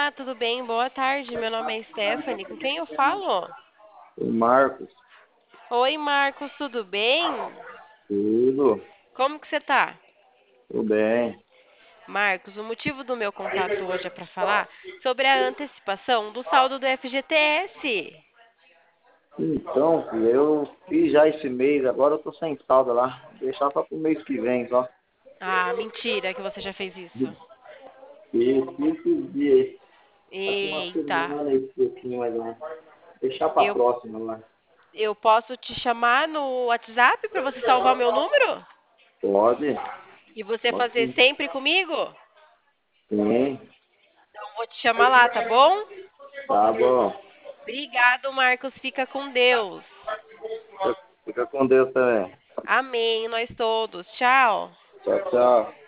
Olá, tudo bem? Boa tarde. Meu nome é Stephanie. Com quem eu falo? O Marcos, Oi, Marcos, tudo bem? tudo, Como que você tá? tudo bem. Marcos, o motivo do meu contato hoje é para falar sobre a antecipação do saldo do FGTS. Então, filho, eu fiz já esse mês, agora eu tô sem saldo lá. Vou deixar só pro mês que vem, só. Ah, mentira que você já fez isso. E esses dias aí, tá com uma Eita. semana e pouquinho mais ou menos. Deixar pra Eu, próxima lá. eu posso te chamar no WhatsApp para você salvar meu número? Pode? E você Pode fazer sim. sempre comigo? Sim, Então, vou te chamar lá, tá bom? tá bom. Obrigado, Marcos. Fica com Deus. Fica com Deus também. Amém, nós todos. Tchau. Tchau, tchau.